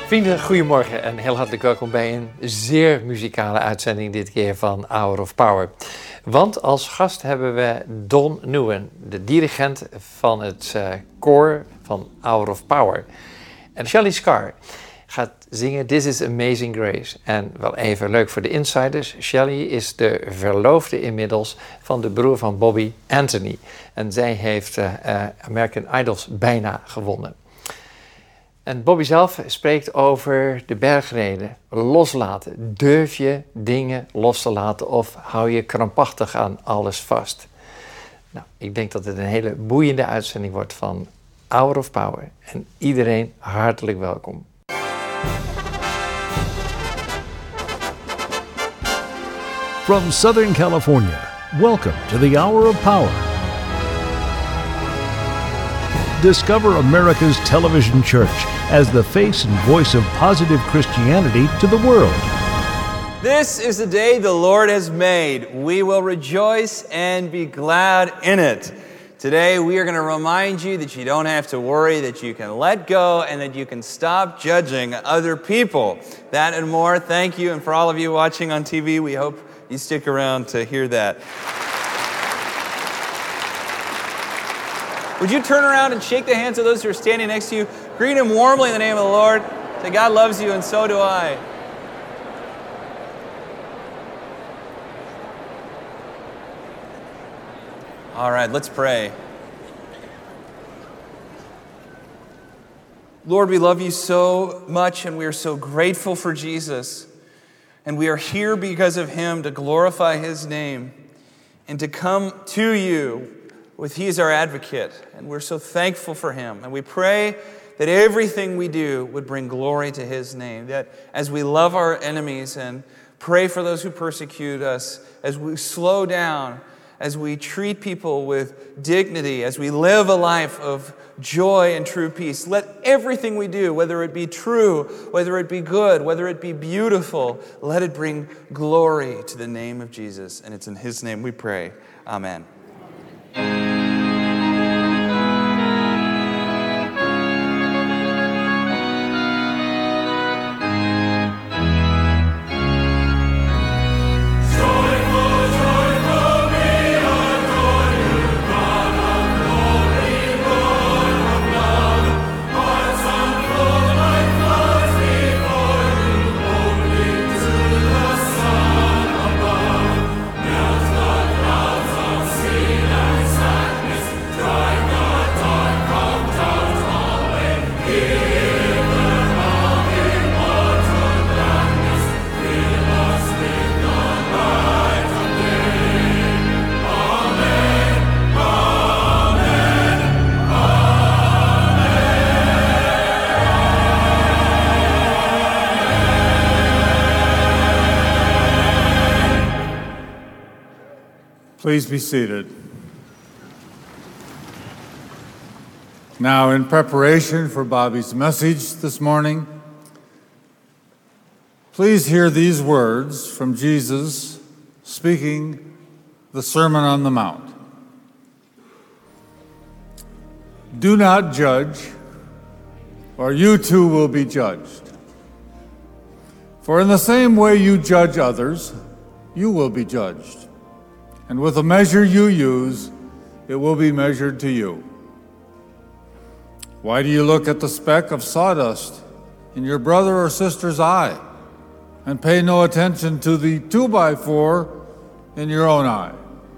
Vrienden, goedemorgen en heel hartelijk welkom bij een zeer muzikale uitzending dit keer van Hour of Power. Want als gast hebben we Don Nguyen, de dirigent van het koor van Hour of Power. En Shelly Scar gaat zingen This is Amazing Grace. En wel even leuk voor de insiders, Shelly is de verloofde inmiddels van de broer van Bobby, Anthony. En zij heeft American Idols bijna gewonnen. En Bobby zelf spreekt over de bergreden, loslaten. Durf je dingen los te laten of hou je krampachtig aan alles vast? Nou, ik denk dat het een hele boeiende uitzending wordt van Hour of Power. En iedereen hartelijk welkom. From Southern California, welcome to the Hour of Power. Discover America's television church as the face and voice of positive Christianity to the world. This is the day the Lord has made. We will rejoice and be glad in it. Today we are going to remind you that you don't have to worry, that you can let go, and that you can stop judging other people. That and more. Thank you. And for all of you watching on TV, we hope you stick around to hear that. Would you turn around and shake the hands of those who are standing next to you? Greet them warmly in the name of the Lord. Say, God loves you and so do I. All right, let's pray. Lord, we love you so much and we are so grateful for Jesus. And we are here because of him to glorify his name and to come to you with he is our advocate, and we're so thankful for him. And we pray that everything we do would bring glory to his name, that as we love our enemies and pray for those who persecute us, as we slow down, as we treat people with dignity, as we live a life of joy and true peace, let everything we do, whether it be true, whether it be good, whether it be beautiful, let it bring glory to the name of Jesus. And it's in his name we pray. Amen. Please be seated. Now, in preparation for Bobby's message this morning, please hear these words from Jesus speaking the Sermon on the Mount. Do not judge, or you too will be judged. For in the same way you judge others, you will be judged. And with the measure you use, it will be measured to you. Why do you look at the speck of sawdust in your brother or sister's eye and pay no attention to the 2x4 in your own eye?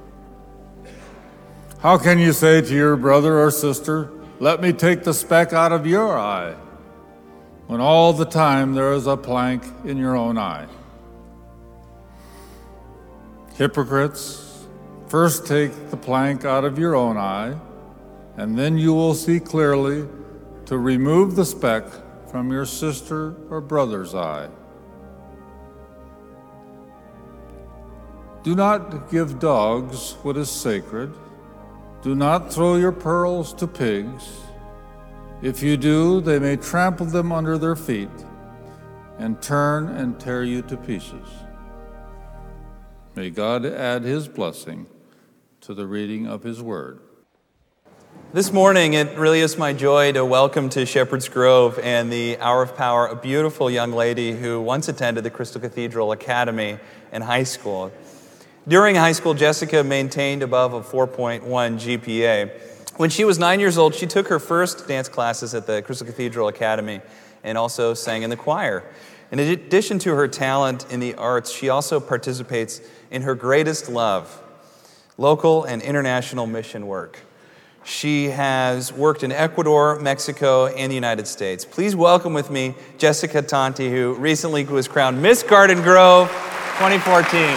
How can you say to your brother or sister, let me take the speck out of your eye, when all the time there is a plank in your own eye? Hypocrites, first take the plank out of your own eye, and then you will see clearly to remove the speck from your sister or brother's eye. Do not give dogs what is sacred. Do not throw your pearls to pigs. If you do, they may trample them under their feet and turn and tear you to pieces. May God add his blessing to the reading of his word. This morning, it really is my joy to welcome to Shepherd's Grove and the Hour of Power a beautiful young lady who once attended the Crystal Cathedral Academy in high school. During high school, Jessica maintained above a 4.1 GPA. When she was 9 years old, she took her first dance classes at the Crystal Cathedral Academy and also sang in the choir. In addition to her talent in the arts, she also participates in her greatest love, local and international mission work. She has worked in Ecuador, Mexico, and the United States. Please welcome with me Jessica Tonti, who recently was crowned Miss Garden Grove 2014.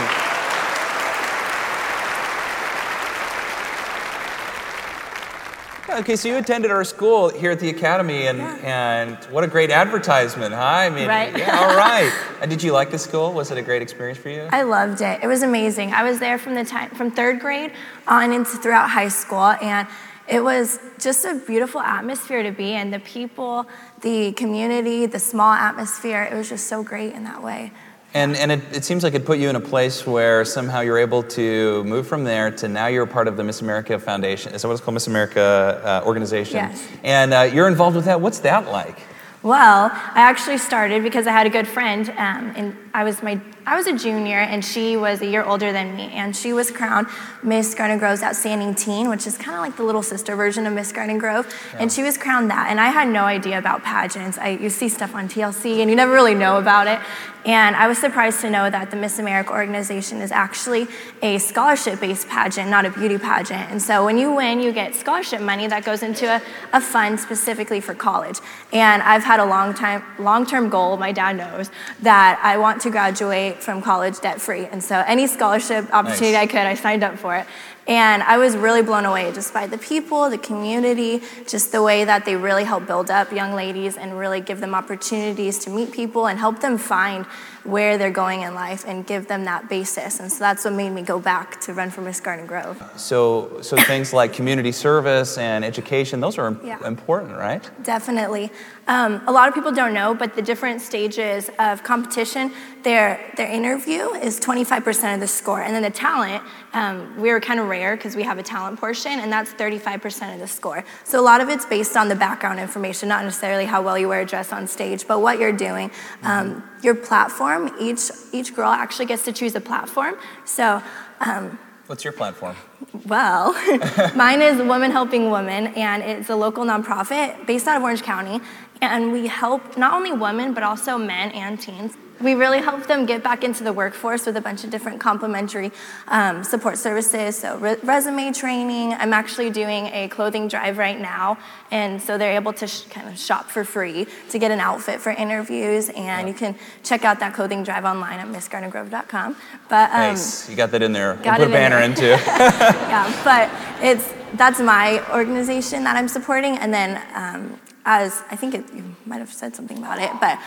Okay, so you attended our school here at the Academy, and what a great advertisement, huh? I mean, right? Yeah, all right. And did you like the school? Was it a great experience for you? I loved it. It was amazing. I was there from third grade on into throughout high school, and it was just a beautiful atmosphere to be in. The people, the community, the small atmosphere, it was just so great in that way. And it seems like it put you in a place where somehow you're able to move from there to now you're a part of the Miss America Foundation. Is that what it's called, Miss America organization? Yes. And you're involved with that. What's that like? Well, I actually started because I had a good friend, and I was a junior, and she was a year older than me, and she was crowned Miss Garden Grove's Outstanding Teen, which is kind of like the little sister version of Miss Garden Grove, and she was crowned that, and I had no idea about pageants. You see stuff on TLC, and you never really know about it, and I was surprised to know that the Miss America organization is actually a scholarship-based pageant, not a beauty pageant, and so when you win, you get scholarship money that goes into a fund specifically for college, and I've had a long-term goal, my dad knows, that I want to graduate from college debt-free. And so any scholarship opportunity I could, I signed up for it. And I was really blown away just by the people, the community, just the way that they really help build up young ladies and really give them opportunities to meet people and help them find where they're going in life and give them that basis. And so that's what made me go back to run for Miss Garden Grove. So things like community service and education, those are important, right? Definitely. A lot of people don't know, but the different stages of competition, their interview is 25% of the score. And then the talent, we're kind of rare because we have a talent portion, and that's 35% of the score. So a lot of it's based on the background information, not necessarily how well you wear a dress on stage, but what you're doing. Your platform, each girl actually gets to choose a platform. So what's your platform? Well, mine is Women Helping Women, and it's a local nonprofit based out of Orange County, and we help not only women, but also men and teens. We really help them get back into the workforce with a bunch of different complementary support services, so resume training. I'm actually doing a clothing drive right now, and so they're able to kind of shop for free to get an outfit for interviews, and you can check out that clothing drive online at missgardengrove.com. But nice, you got that in there. We'll put a banner into. Yeah, but that's my organization that I'm supporting, and then as I think you might have said something about it, but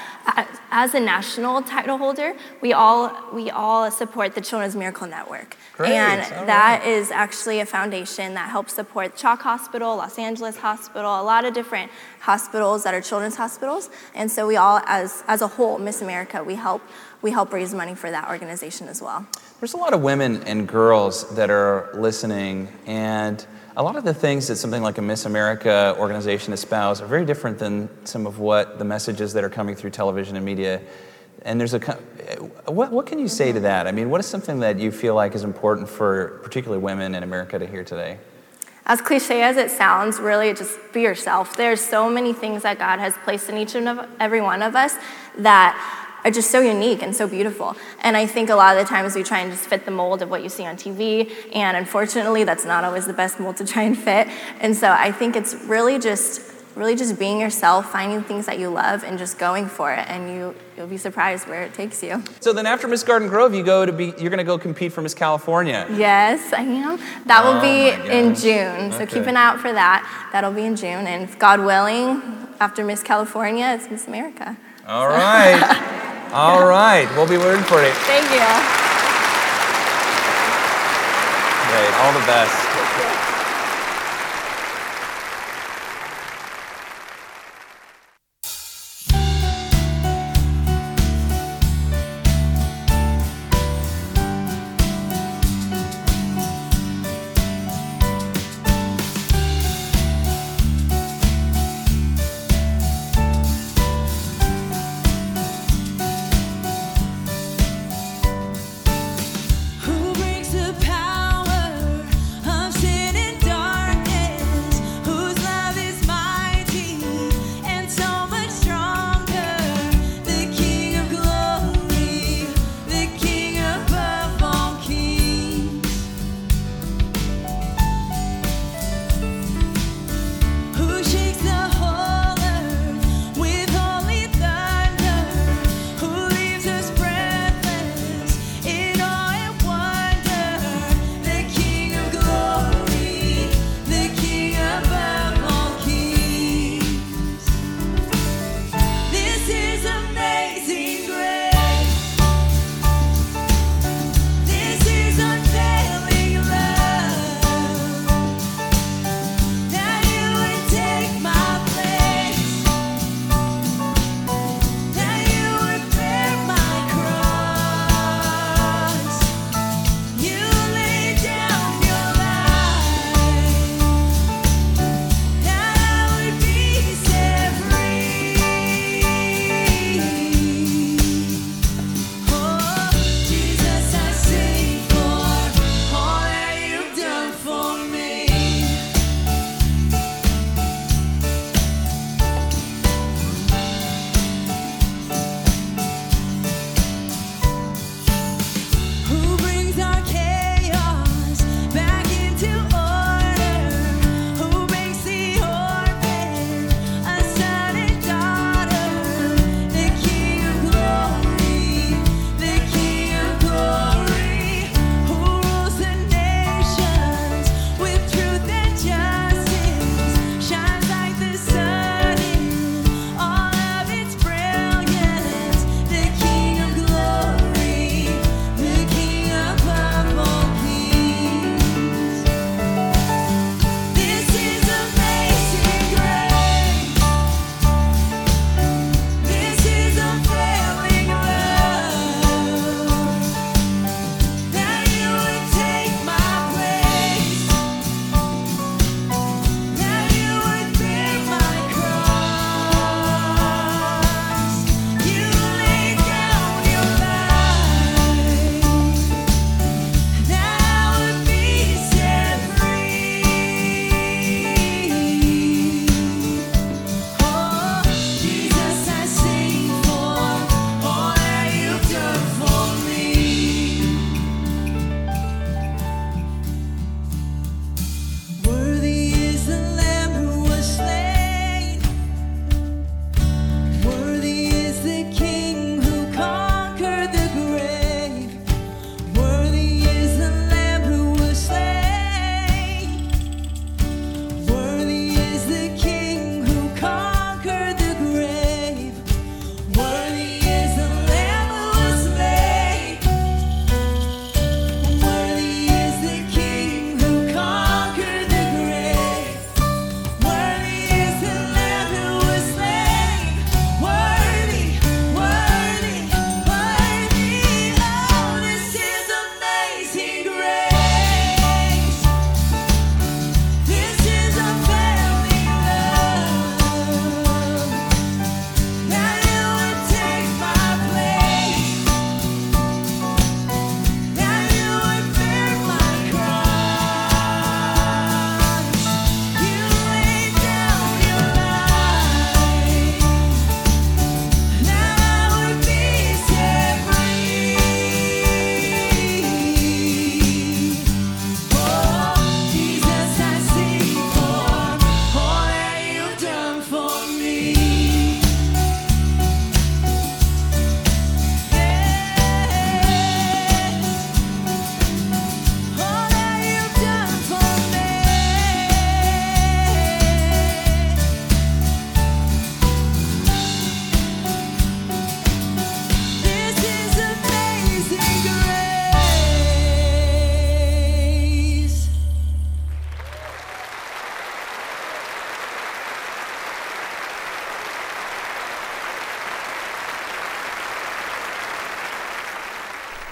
as a national title holder, we all support the Children's Miracle Network. Great. And that is actually a foundation that helps support Chalk Hospital, Los Angeles Hospital, a lot of different hospitals that are children's hospitals. And so we all, as a whole, Miss America, we help raise money for that organization as well. There's a lot of women and girls that are listening, and a lot of the things that something like a Miss America organization espouses are very different than some of what the messages that are coming through television and media. And there's what can you say to that? I mean, what is something that you feel like is important for particularly women in America to hear today? As cliche as it sounds, really just be yourself. There's so many things that God has placed in each and every one of us that are just so unique and so beautiful. And I think a lot of the times we try and just fit the mold of what you see on TV, and unfortunately that's not always the best mold to try and fit. And so I think it's really just being yourself, finding things that you love and just going for it, and you'll be surprised where it takes you. So then after Miss Garden Grove, you're going to go compete for Miss California. Yes, I am. That will be in June. So keep an eye out for that. That'll be in June, and if God willing, after Miss California, it's Miss America. All right. All right. We'll be rooting for it. Thank you. Great. All the best.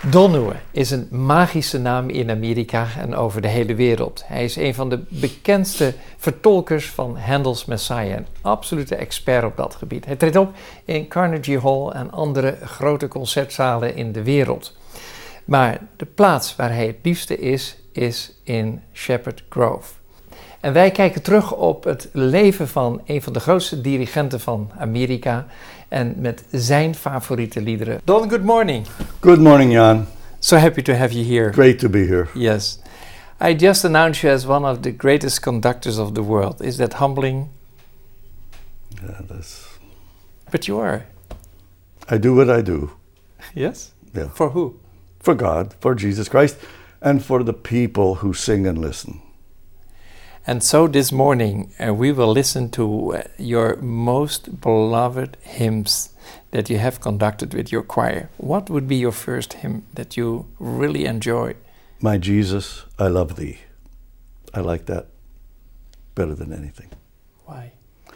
Don Nguyen is een magische naam in Amerika en over de hele wereld. Hij is een van de bekendste vertolkers van Handel's Messiah, een absolute expert op dat gebied. Hij treedt op in Carnegie Hall en andere grote concertzalen in de wereld. Maar de plaats waar hij het liefste is in Shepherd Grove. En wij kijken terug op het leven van een van de grootste dirigenten van Amerika en met zijn favoriete liederen. Don, good morning. Good morning, Jan. So happy to have you here. Great to be here. Yes. I just announced you as one of the greatest conductors of the world. Is that humbling? Yeah, that's... But you are. I do what I do. Yes? Yeah. For who? For God, for Jesus Christ, and for the people who sing and listen. And so this morning we will listen to your most beloved hymns that you have conducted with your choir. What would be your first hymn that you really enjoy? My Jesus, I love thee. I like that better than anything. Why?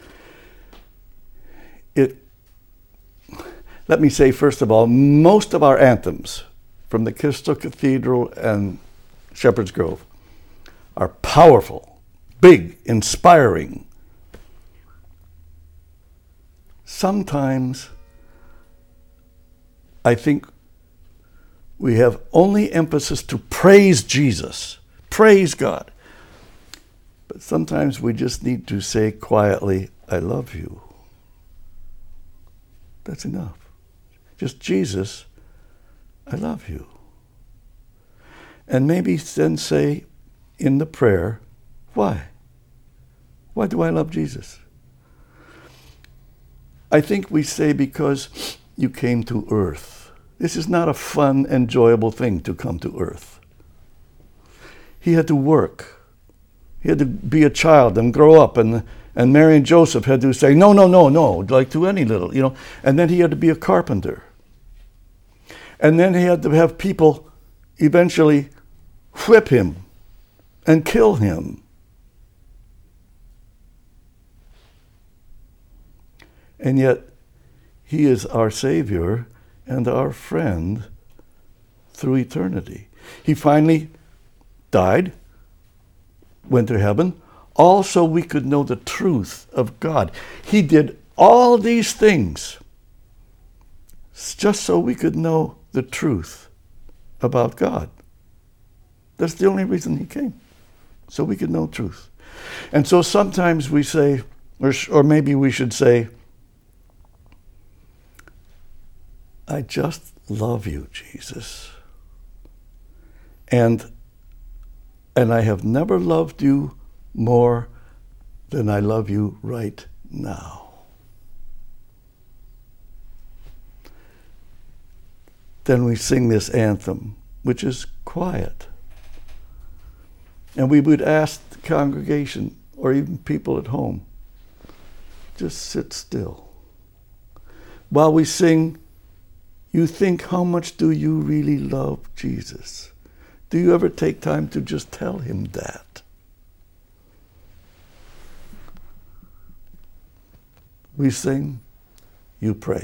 Let me say, first of all, most of our anthems from the Crystal Cathedral and Shepherd's Grove are powerful, big, inspiring. Sometimes I think we have only emphasis to praise Jesus, praise God. But sometimes we just need to say quietly, I love you. That's enough. Just Jesus, I love you. And maybe then say in the prayer, why? Why do I love Jesus? I think we say because you came to earth. This is not a fun, enjoyable thing to come to earth. He had to work. He had to be a child and grow up, and Mary and Joseph had to say, no, like to any little, and then he had to be a carpenter. And then he had to have people eventually whip him and kill him. And yet, he is our Savior and our friend through eternity. He finally died, went to heaven, all so we could know the truth of God. He did all these things just so we could know the truth about God. That's the only reason he came, so we could know truth. And so sometimes we say, or maybe we should say, I just love you, Jesus. And I have never loved you more than I love you right now. Then we sing this anthem, which is quiet. And we would ask the congregation, or even people at home, just sit still. While we sing, you think, how much do you really love Jesus? Do you ever take time to just tell him that? We sing, you pray.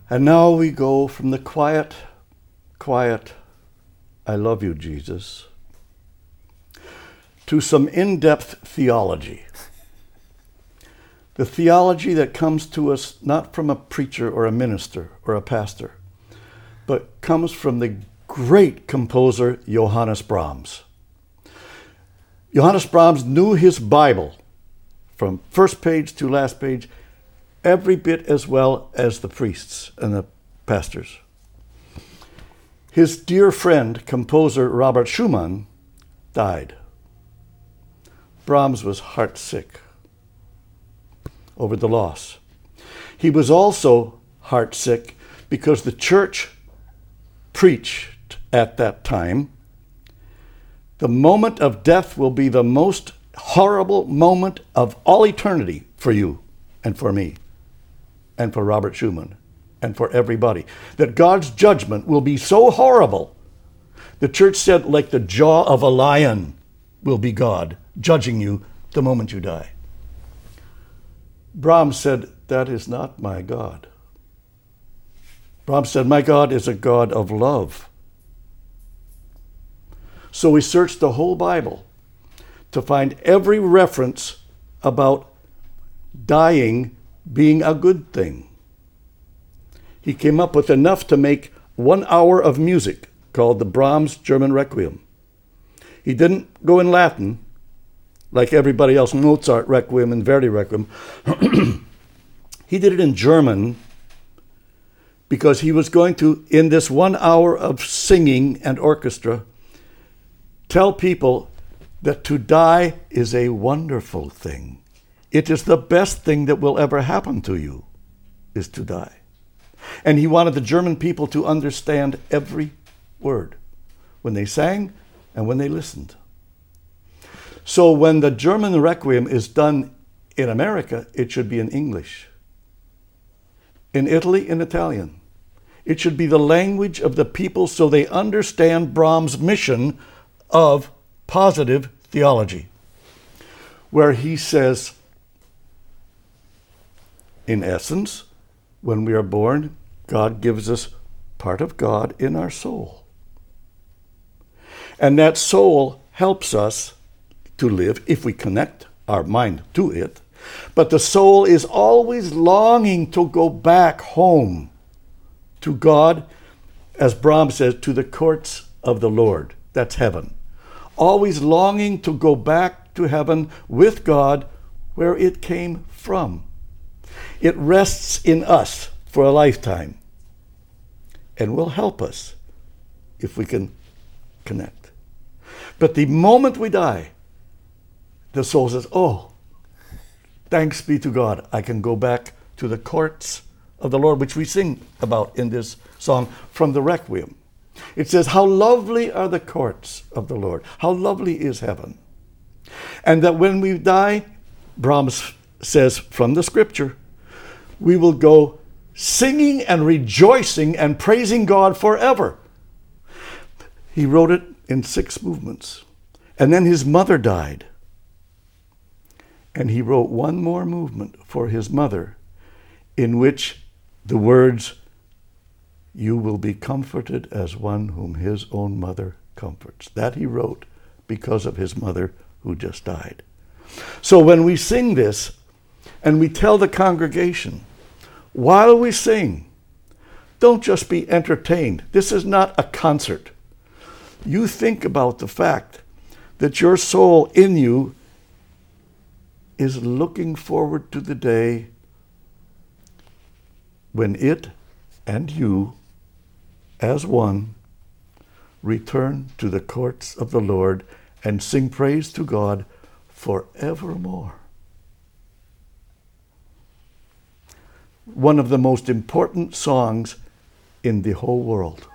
And now we go from the quiet, I love you, Jesus, to some in-depth theology. The theology that comes to us not from a preacher or a minister or a pastor, but comes from the great composer Johannes Brahms. Johannes Brahms knew his Bible from first page to last page every bit as well as the priests and the pastors. His dear friend, composer Robert Schumann, died. Brahms was heartsick over the loss. He was also heartsick because the church preached at that time, the moment of death will be the most horrible moment of all eternity for you and for me and for Robert Schumann and for everybody. That God's judgment will be so horrible. The church said, like the jaw of a lion will be God judging you the moment you die. Brahms said, that is not my God. Brahms said, my God is a God of love. So we searched the whole Bible to find every reference about dying being a good thing. He came up with enough to make 1 hour of music called the Brahms German Requiem. He didn't go in Latin like everybody else, Mozart Requiem and Verdi Requiem. He did it in German because he was going to, in this 1 hour of singing and orchestra, tell people that to die is a wonderful thing. It is the best thing that will ever happen to you, is to die. And he wanted the German people to understand every word when they sang and when they listened. So when the German Requiem is done in America, it should be in English. In Italy, in Italian. It should be the language of the people so they understand Brahms' mission of positive theology, where he says, in essence, when we are born, God gives us part of God in our soul. And that soul helps us to live if we connect our mind to it. But the soul is always longing to go back home to God, as Brahms says, to the courts of the Lord. That's heaven. Always longing to go back to heaven with God where it came from. It rests in us for a lifetime and will help us if we can connect. But the moment we die, the soul says, oh, thanks be to God, I can go back to the courts of the Lord, which we sing about in this song from the Requiem. It says, how lovely are the courts of the Lord. How lovely is heaven. And that when we die, Brahms says from the scripture, we will go singing and rejoicing and praising God forever. He wrote it in 6 movements. And then his mother died. And he wrote one more movement for his mother in which the words, you will be comforted as one whom his own mother comforts. That he wrote because of his mother who just died. So when we sing this and we tell the congregation, while we sing, don't just be entertained. This is not a concert. You think about the fact that your soul in you is looking forward to the day when it and you, as one, return to the courts of the Lord and sing praise to God forevermore. One of the most important songs in the whole world.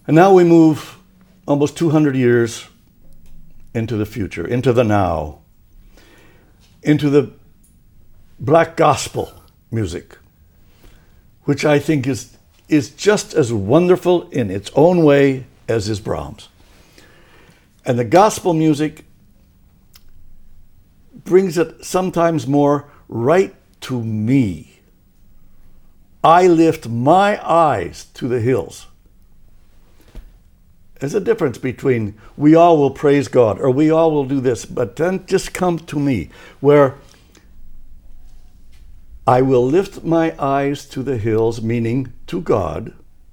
And now we move almost 200 years into the future, into the now, into the black gospel music, which I think is just as wonderful in its own way as is Brahms. And the gospel music brings it sometimes more right to me. I lift my eyes to the hills. There's a difference between we all will praise God or we all will do this, but then just come to me, where I will lift my eyes to the hills, meaning to God,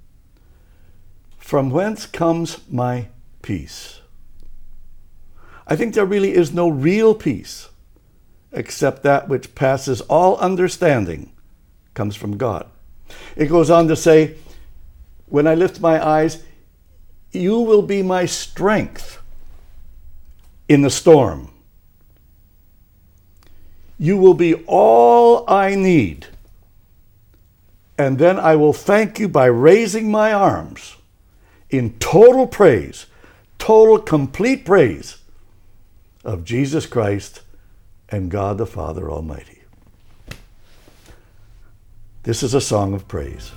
from whence comes my peace. I think there really is no real peace except that which passes all understanding comes from God. It goes on to say, when I lift my eyes, you will be my strength in the storm. You will be all I need. And then I will thank you by raising my arms in total praise, total complete praise of Jesus Christ and God the Father Almighty. This is a song of praise.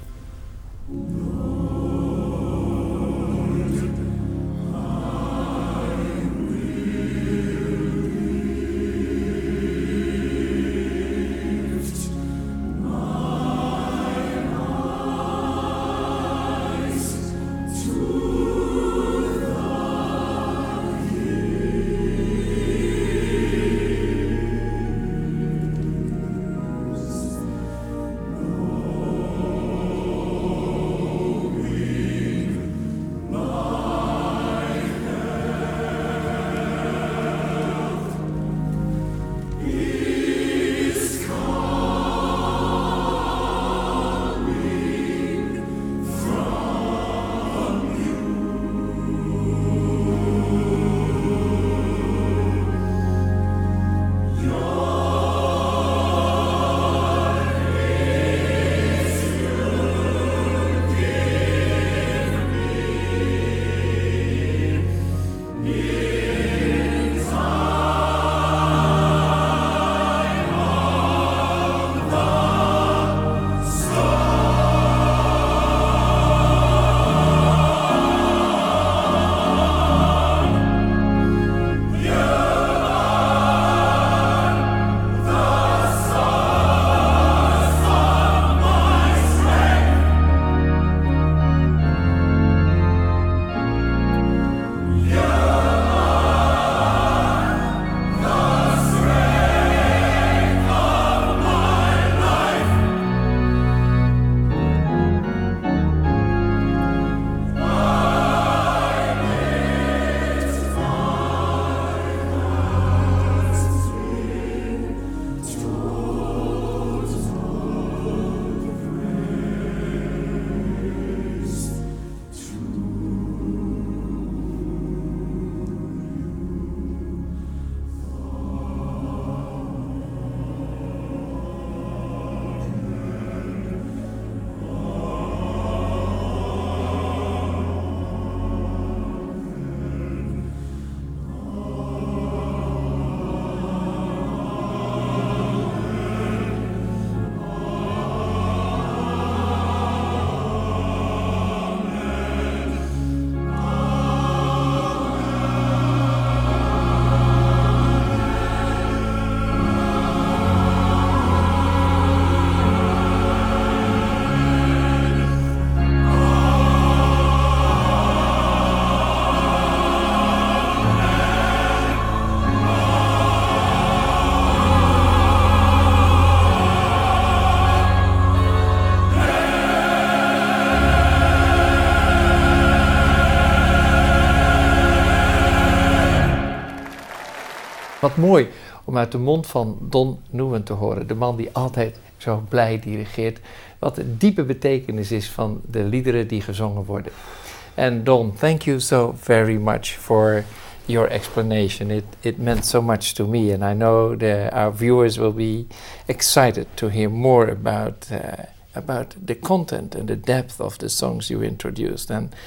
Wat mooi om uit de mond van Don Nguyen te horen. De man die altijd zo blij dirigeert. Wat de diepe betekenis is van de liederen die gezongen worden. And Don, thank you so very much for your explanation. It meant so much to me, and I know our viewers will be excited to hear more about the content and the depth of the songs you introduced. And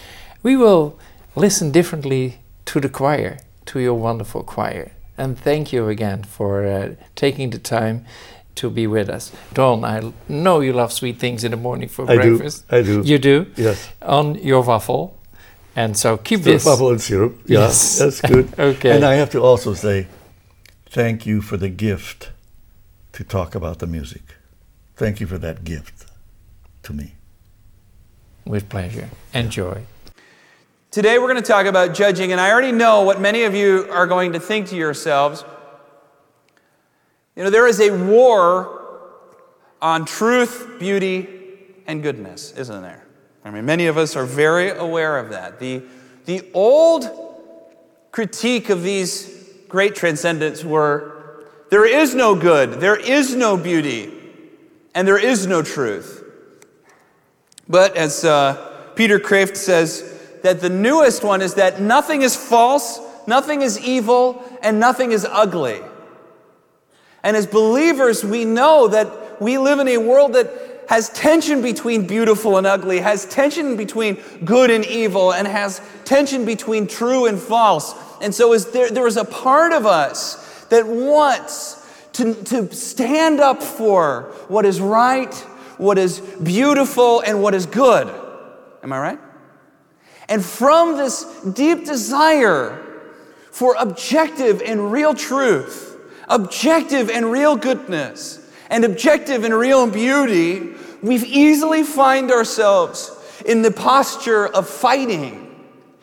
we will listen differently to the choir, to your wonderful choir. And thank you again for taking the time to be with us. Don, I know you love sweet things in the morning for breakfast. I do. You do? Yes. On your waffle. And so keep Still this. waffle and syrup. Yeah, Yes. that's good. Okay. And I have to also say, thank you for the gift to talk about the music. Thank you for that gift to me. With pleasure. Enjoy. Today we're going to talk about judging, and I already know what many of you are going to think to yourselves. You know, there is a war on truth, beauty, and goodness, isn't there? I mean, many of us are very aware of that. The old critique of these great transcendents were, there is no good, there is no beauty, and there is no truth. But as Peter Kreeft says, that the newest one is that nothing is false, nothing is evil, and nothing is ugly. And as believers, we know that we live in a world that has tension between beautiful and ugly, has tension between good and evil, and has tension between true and false. And so there is a part of us that wants to stand up for what is right, what is beautiful, and what is good. Am I right? And from this deep desire for objective and real truth, objective and real goodness, and objective and real beauty, we easily find ourselves in the posture of fighting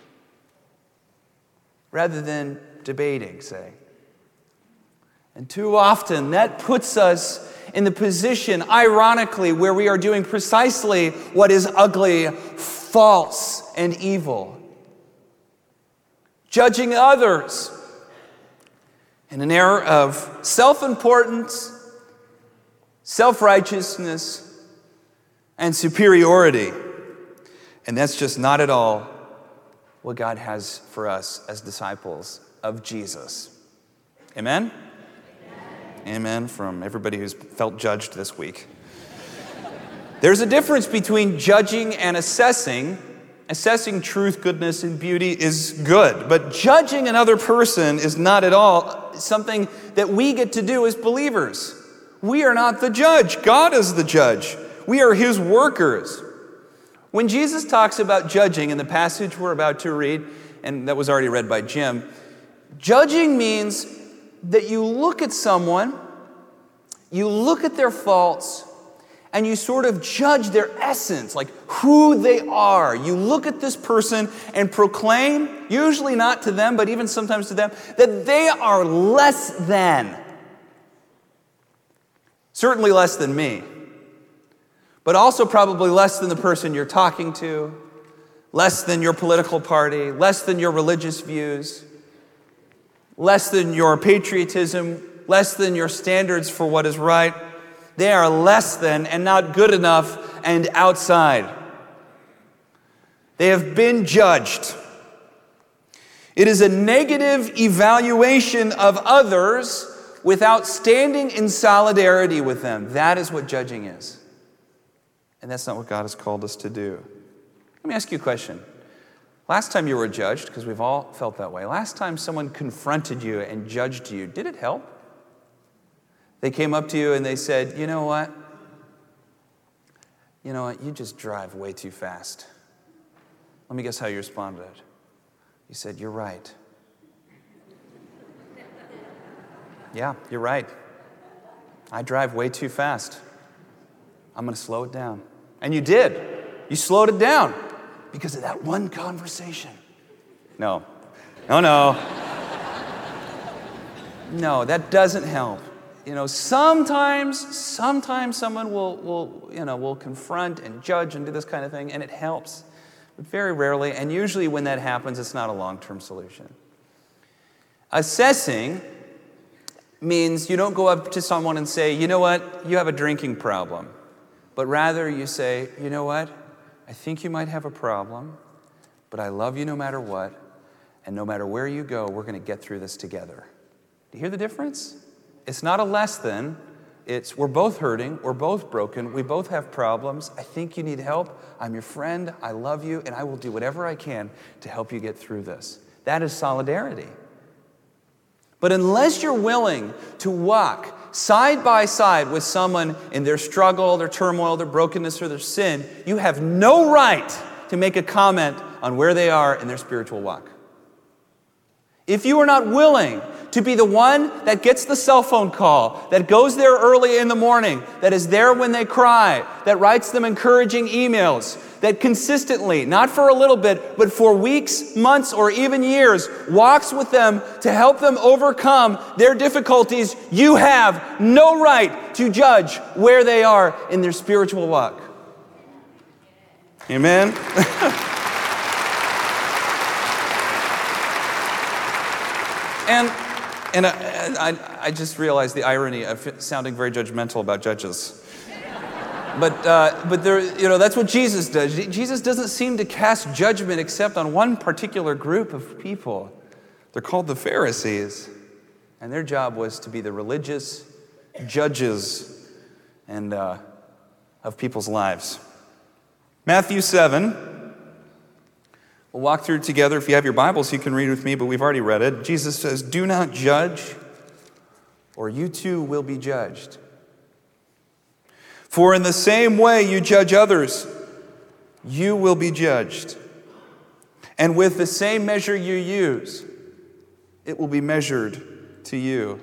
rather than debating, say. And too often that puts us in the position, ironically, where we are doing precisely what is ugly, false, and evil. Judging others in an era of self-importance, self-righteousness, and superiority. And that's just not at all what God has for us as disciples of Jesus. Amen? Amen from everybody who's felt judged this week. There's a difference between judging and assessing. Assessing truth, goodness, and beauty is good, but judging another person is not at all something that we get to do as believers. We are not the judge. God is the judge. We are His workers. When Jesus talks about judging in the passage we're about to read, and that was already read by Jim, judging means that you look at someone, you look at their faults, and you sort of judge their essence, like who they are. You look at this person and proclaim, usually not to them, but even sometimes to them, that they are less than. Certainly less than me, but also probably less than the person you're talking to, less than your political party, less than your religious views, less than your patriotism, less than your standards for what is right. They are less than and not good enough and outside. They have been judged. It is a negative evaluation of others without standing in solidarity with them. That is what judging is. And that's not what God has called us to do. Let me ask you a question. Last time you were judged, because we've all felt that way, last time someone confronted you and judged you, did it help? They came up to you and they said, you know what? You just drive way too fast. Let me guess how you responded. You said, you're right. Yeah, you're right. I drive way too fast. I'm going to slow it down. And you did. You slowed it down because of that one conversation. No, that doesn't help. Sometimes someone will confront and judge and do this kind of thing, and it helps. But very rarely, and usually when that happens, it's not a long-term solution. Assessing means you don't go up to someone and say, you know what, you have a drinking problem. But rather you say, you know what, I think you might have a problem, but I love you no matter what, and no matter where you go, we're going to get through this together. Do you hear the difference? It's not a less than, we're both hurting, we're both broken, we both have problems. I think you need help. I'm your friend, I love you, and I will do whatever I can to help you get through this. That is solidarity. But unless you're willing to walk side by side with someone in their struggle, their turmoil, their brokenness, or their sin, you have no right to make a comment on where they are in their spiritual walk. If you are not willing to be the one that gets the cell phone call, that goes there early in the morning, that is there when they cry, that writes them encouraging emails, that consistently, not for a little bit, but for weeks, months, or even years, walks with them to help them overcome their difficulties, you have no right to judge where they are in their spiritual walk. Amen? And I just realized the irony of sounding very judgmental about judges. But there, that's what Jesus does. Jesus doesn't seem to cast judgment except on one particular group of people. They're called the Pharisees. And their job was to be the religious judges and of people's lives. Matthew 7. We'll walk through it together. If you have your Bibles, you can read with me, but we've already read it. Jesus says, "Do not judge, or you too will be judged. For in the same way you judge others, you will be judged. And with the same measure you use, it will be measured to you."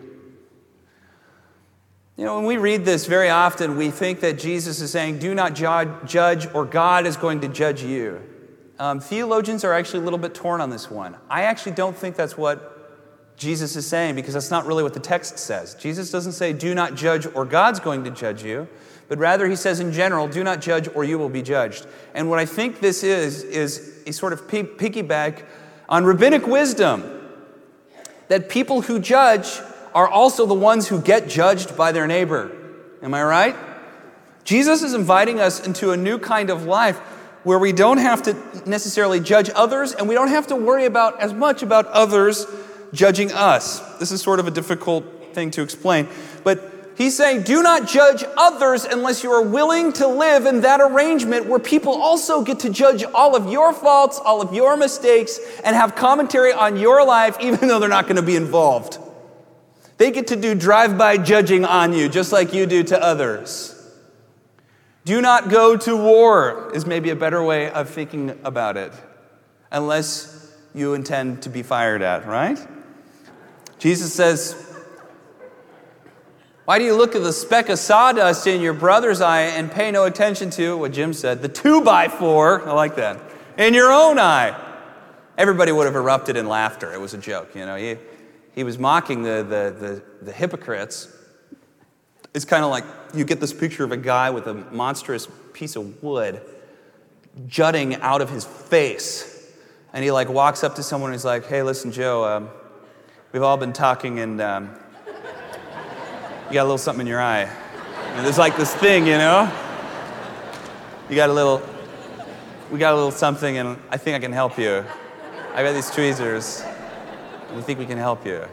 When we read this, very often we think that Jesus is saying, do not judge, or God is going to judge you. Theologians are actually a little bit torn on this one. I actually don't think that's what Jesus is saying, because that's not really what the text says. Jesus doesn't say, do not judge, or God's going to judge you. But rather, he says in general, do not judge, or you will be judged. And what I think this is a sort of piggyback on rabbinic wisdom, that people who judge are also the ones who get judged by their neighbor. Am I right? Jesus is inviting us into a new kind of life where we don't have to necessarily judge others, and we don't have to worry as much about others judging us. This is sort of a difficult thing to explain. But he's saying, do not judge others unless you are willing to live in that arrangement where people also get to judge all of your faults, all of your mistakes, and have commentary on your life, even though they're not going to be involved. They get to do drive-by judging on you, just like you do to others. Do not go to war is maybe a better way of thinking about it, unless you intend to be fired at, right? Jesus says, why do you look at the speck of sawdust in your brother's eye and pay no attention to, what Jim said, the 2x4, I like that, in your own eye? Everybody would have erupted in laughter. It was a joke, He was mocking the hypocrites. It's kind of like you get this picture of a guy with a monstrous piece of wood jutting out of his face. And he walks up to someone and he's like, hey, listen, Joe, we've all been talking and you got a little something in your eye. And there's this thing, we got a little something and I think I can help you. I got these tweezers and we think we can help you.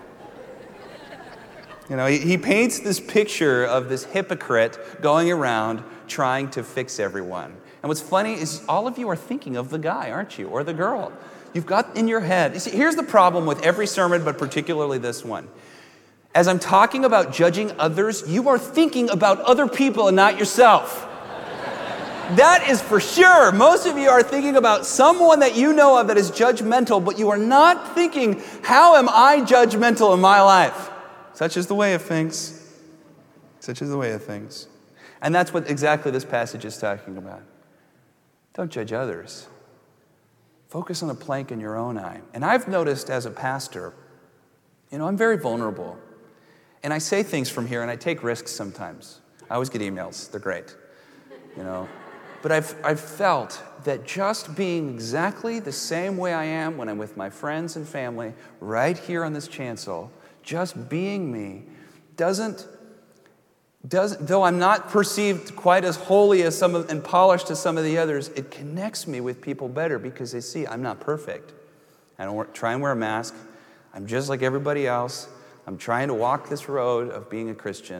He paints this picture of this hypocrite going around trying to fix everyone. And what's funny is all of you are thinking of the guy, aren't you? Or the girl. You've got in your head. You see, here's the problem with every sermon, but particularly this one. As I'm talking about judging others, you are thinking about other people and not yourself. That is for sure. Most of you are thinking about someone that you know of that is judgmental, but you are not thinking, how am I judgmental in my life? Such is the way of things. Such is the way of things. And that's what exactly this passage is talking about. Don't judge others. Focus on a plank in your own eye. And I've noticed as a pastor, I'm very vulnerable. And I say things from here and I take risks sometimes. I always get emails. They're great. But I've felt that just being exactly the same way I am when I'm with my friends and family right here on this chancel, just being me, doesn't, though I'm not perceived quite as holy as and polished as some of the others, it connects me with people better because they see I'm not perfect. I don't try and wear a mask. I'm just like everybody else. I'm trying to walk this road of being a Christian.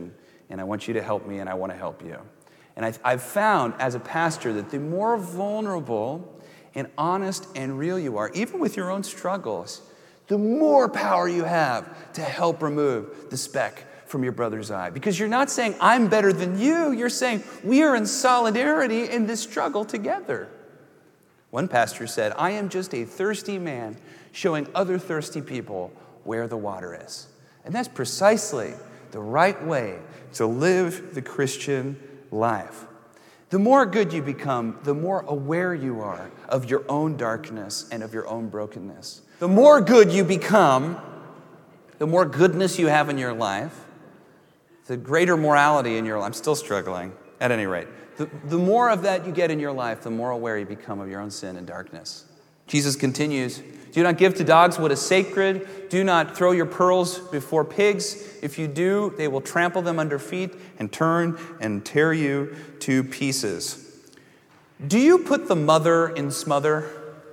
and I want you to help me, and I want to help you. And I've found as a pastor that the more vulnerable and honest and real you are, even with your own struggles, the more power you have to help remove the speck from your brother's eye. Because you're not saying, I'm better than you. You're saying, we are in solidarity in this struggle together. One pastor said, I am just a thirsty man showing other thirsty people where the water is. And that's precisely the right way to live the Christian life. The more good you become, the more aware you are of your own darkness and of your own brokenness. The more good you become, the more goodness you have in your life, the greater morality in your life. I'm still struggling, at any rate. The more of that you get in your life, the more aware you become of your own sin and darkness. Jesus continues, do not give to dogs what is sacred. Do not throw your pearls before pigs. If you do, they will trample them under feet and turn and tear you to pieces. Do you put the mother in smother?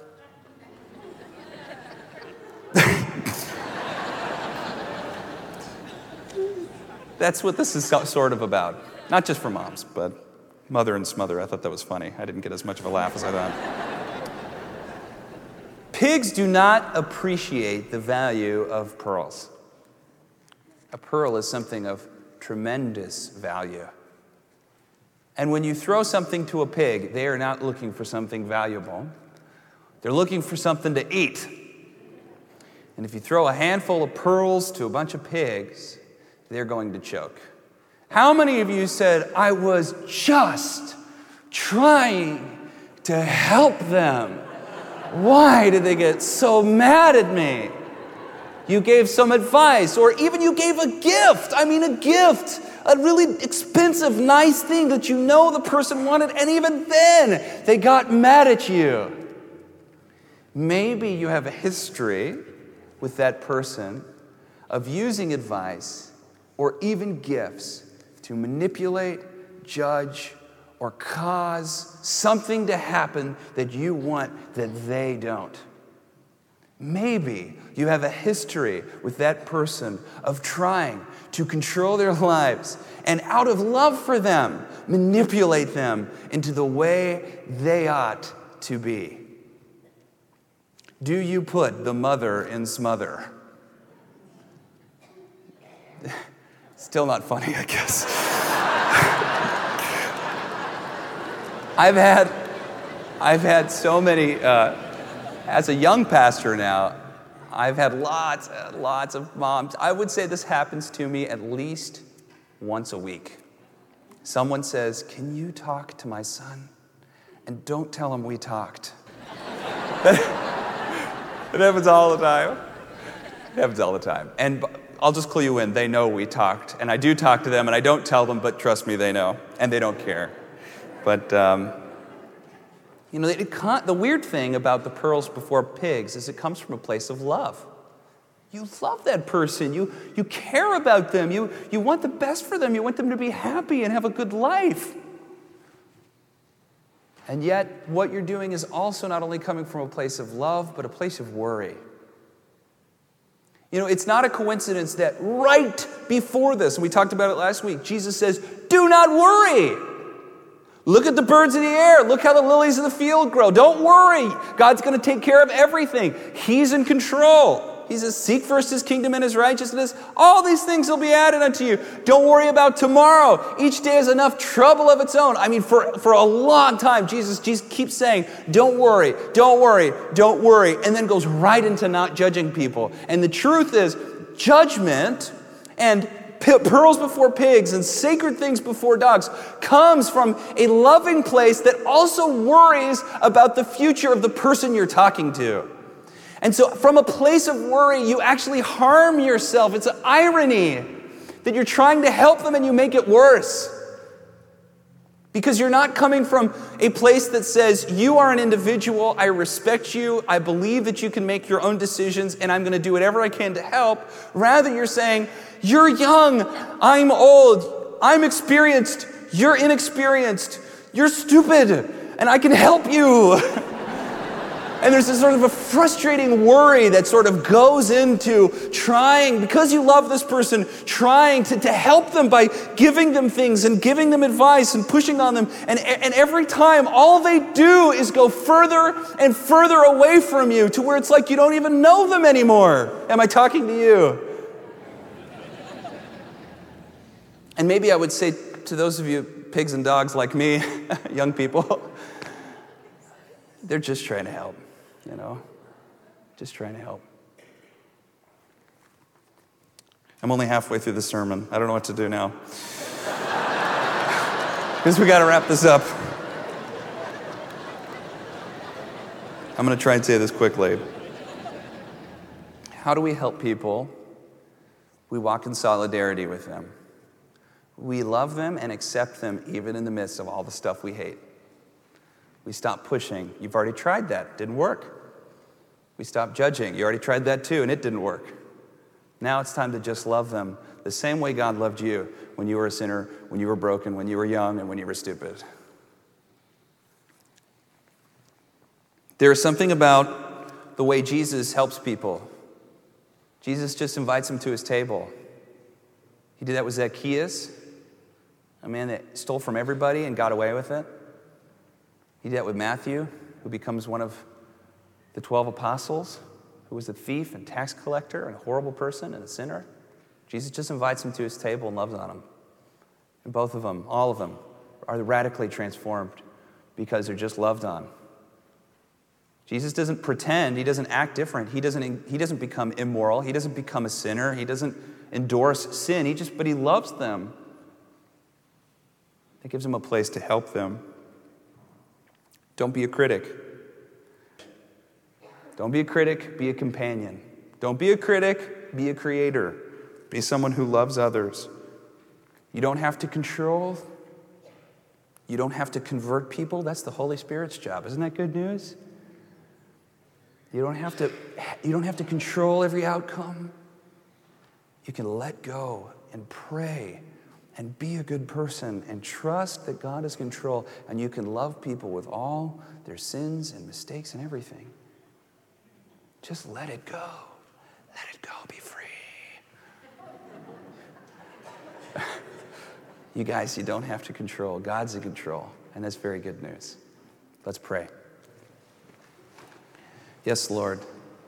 That's what this is sort of about. Not just for moms, but mother and smother. I thought that was funny. I didn't get as much of a laugh as I thought. Pigs do not appreciate the value of pearls. A pearl is something of tremendous value. And when you throw something to a pig, they are not looking for something valuable. They're looking for something to eat. And if you throw a handful of pearls to a bunch of pigs, they're going to choke. How many of you said, I was just trying to help them? Why did they get so mad at me? You gave some advice, or even you gave a gift. I mean, a gift, a really expensive, nice thing that you know the person wanted, and even then, they got mad at you. Maybe you have a history with that person of using advice or even gifts to manipulate, judge, or cause something to happen that you want that they don't. Maybe you have a history with that person of trying to control their lives and out of love for them, manipulate them into the way they ought to be. Do you put the mother in smother? Still not funny, I guess. I've had so many, as a young pastor now, I've had lots of moms. I would say this happens to me at least once a week. Someone says, can you talk to my son? And don't tell him we talked. It happens all the time. It happens all the time. And I'll just clue you in. They know we talked. And I do talk to them, and I don't tell them, but trust me, they know. And they don't care. But, the weird thing about the pearls before pigs is it comes from a place of love. You love that person. You care about them. You want the best for them. You want them to be happy and have a good life. And yet, what you're doing is also not only coming from a place of love, but a place of worry. It's not a coincidence that right before this, and we talked about it last week, Jesus says, do not worry. Look at the birds of the air. Look how the lilies of the field grow. Don't worry. God's going to take care of everything. He's in control. He says, seek first his kingdom and his righteousness. All these things will be added unto you. Don't worry about tomorrow. Each day has enough trouble of its own. I mean, for a long time, Jesus keeps saying, don't worry, don't worry, don't worry, and then goes right into not judging people. And the truth is, judgment and pearls before pigs and sacred things before dogs comes from a loving place that also worries about the future of the person you're talking to. And so from a place of worry, you actually harm yourself. It's an irony that you're trying to help them and you make it worse. Because you're not coming from a place that says, you are an individual, I respect you, I believe that you can make your own decisions, and I'm going to do whatever I can to help. Rather, you're saying, you're young, I'm old, I'm experienced, you're inexperienced, you're stupid, and I can help you. And there's this sort of a frustrating worry that sort of goes into trying, because you love this person, trying to help them by giving them things and giving them advice and pushing on them. And every time, all they do is go further and further away from you to where it's like you don't even know them anymore. Am I talking to you? And maybe I would say to those of you pigs and dogs like me, young people, they're just trying to help. Just trying to help. I'm only halfway through the sermon. I don't know what to do now. Because we got to wrap this up. I'm going to try and say this quickly. How do we help people? We walk in solidarity with them. We love them and accept them even in the midst of all the stuff we hate. We stop pushing. You've already tried that. Didn't work. We stop judging. You already tried that too, and it didn't work. Now it's time to just love them the same way God loved you when you were a sinner, when you were broken, when you were young, and when you were stupid. There is something about the way Jesus helps people. Jesus just invites them to his table. He did that with Zacchaeus, a man that stole from everybody and got away with it. He did that with Matthew, who becomes one of the 12 apostles, who was a thief and tax collector and a horrible person and a sinner. Jesus just invites him to his table and loves on him. And both of them, all of them, are radically transformed because they're just loved on. Jesus doesn't pretend. He doesn't act different. He doesn't become immoral. He doesn't become a sinner. He doesn't endorse sin. But he loves them. That gives him a place to help them. Don't be a critic. Don't be a critic, be a companion. Don't be a critic, be a creator. Be someone who loves others. You don't have to control. You don't have to convert people. That's the Holy Spirit's job. Isn't that good news? You don't have to control every outcome. You can let go and pray and be a good person and trust that God is in control, and you can love people with all their sins and mistakes and everything. Just let it go. Let it go. Be free. You guys, you don't have to control. God's in control, and that's very good news. Let's pray. Yes, Lord.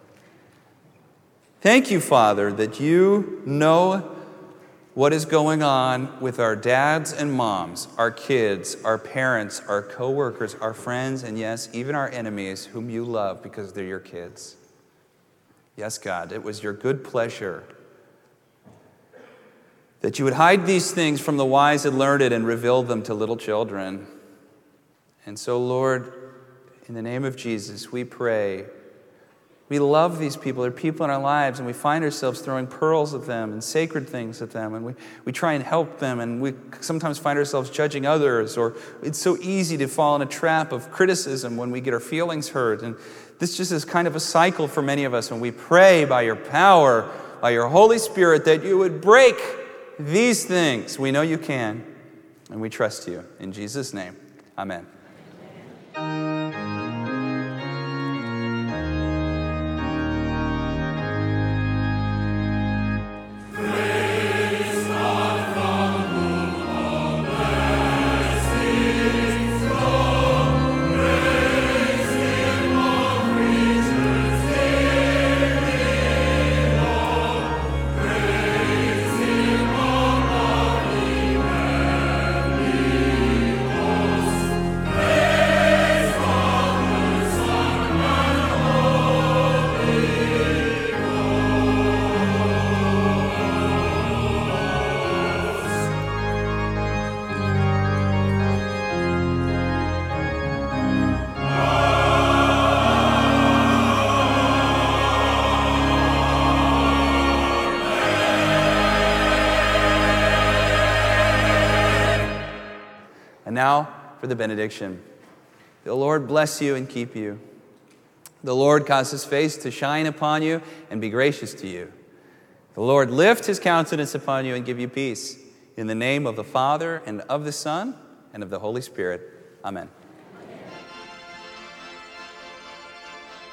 Thank you, Father, that you know what is going on with our dads and moms, our kids, our parents, our coworkers, our friends, and yes, even our enemies whom you love because they're your kids. Yes, God, it was your good pleasure that you would hide these things from the wise and learned and reveal them to little children. And so, Lord, in the name of Jesus, we pray. We love these people. They're people in our lives, and we find ourselves throwing pearls at them and sacred things at them, and we try and help them, and we sometimes find ourselves judging others, or it's so easy to fall in a trap of criticism when we get our feelings hurt. And this just is kind of a cycle for many of us, and we pray by your power, by your Holy Spirit, that you would break these things. We know you can, and we trust you. In Jesus' name, amen. And now for the benediction. The Lord bless you and keep you. The Lord cause his face to shine upon you and be gracious to you. The Lord lift his countenance upon you and give you peace. In the name of the Father, and of the Son, and of the Holy Spirit. Amen.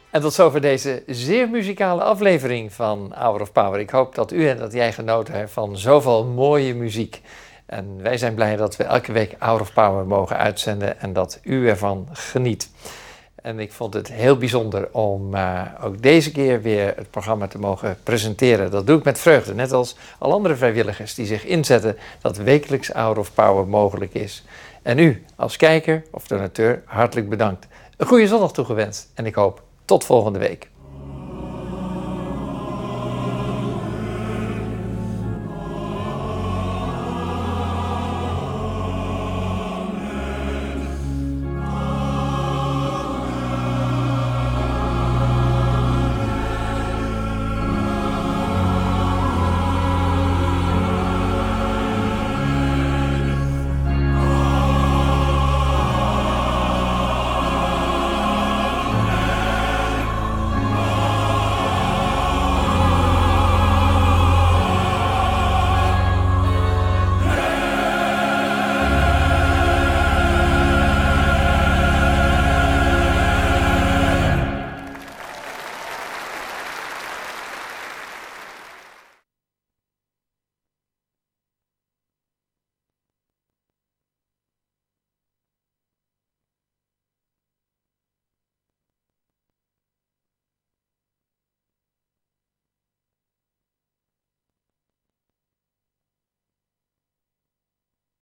En tot zover deze zeer muzikale aflevering van Hour of Power. Ik hoop dat u en dat jij genoten hebt van zoveel mooie muziek. En wij zijn blij dat we elke week Hour of Power mogen uitzenden en dat u ervan geniet. En ik vond het heel bijzonder om ook deze keer weer het programma te mogen presenteren. Dat doe ik met vreugde, net als al andere vrijwilligers die zich inzetten dat wekelijks Hour of Power mogelijk is. En u als kijker of donateur hartelijk bedankt. Een goede zondag toegewenst en ik hoop tot volgende week.